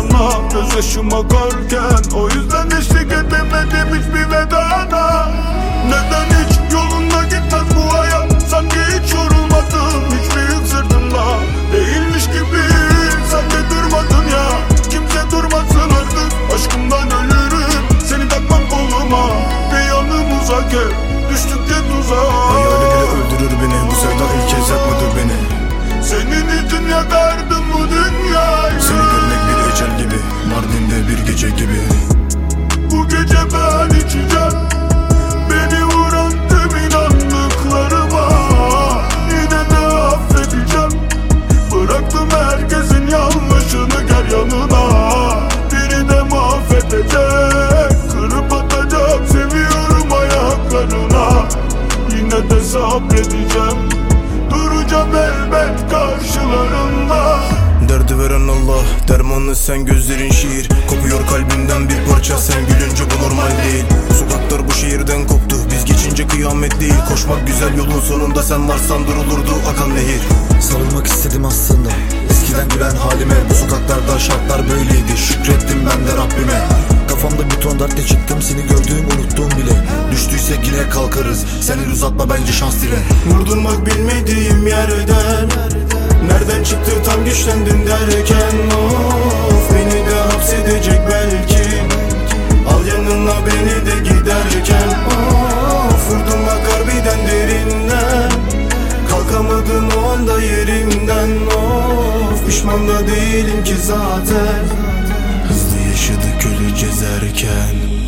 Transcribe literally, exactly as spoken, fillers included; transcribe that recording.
sana, gözyaşım akarken. O yüzden eşlik edemedim hiçbir vedana. Neden hiç yolunda gitmez bu hayat? Sanki hiç yorulmadım, hiçbir yük sırtımda değilmiş gibi. Sen de durmadın ya, kimse durmasın artık. Aşkımdan ölürüm, seni takmam koluma. Bir yanımıza gel, düştük ya tuzağa. Hayali bile öldürür beni, bu sevda ilk kez yakmadı beni. Senin için yakardım bu dünyayı. Seni görmek bir ecel gibi, Mardin'de bir gece gibi. Bu gece ben içeceğim, beni vuran tüm inandıklarıma. Yine de affedeceğim, bıraktım herkesin yanlışını, gel yanına. Biri de mahvedecek, kırıp atacak, seviyorum ayaklarına. Yine de sabredeceğim, duracağım elbet karşılarında. Derdi veren Allah, dermanlı sen, gözlerin şiir. Kopuyor kalbimden bir parça, sen gülünce bu normal değil. Sokaklar bu şehirden koptu, biz geçince kıyamet değil. Koşmak güzel, yolun sonunda sen varsan durulurdu akan nehir. Sarılmak istedim aslında eskiden gülen halime. Bu sokaklarda şartlar böyleydi, şükrettim ben de Rabbime. Kafamda bir ton dertle çıktım, seni gördüğüm unuttuğum bile. Düştüysek yine kalkarız, sen el uzatma bence şans dile. Vurdurmak bilmediğim yerden, nereden çıktı tam güçlendim derken. Of, beni de hapsedecek belki, al yanına beni de giderken. Of, vurdum bak harbiden derinden, kalkamadım o anda yerimden. Of, pişman da değilim ki zaten, hızlı yaşadık öleceğiz erken.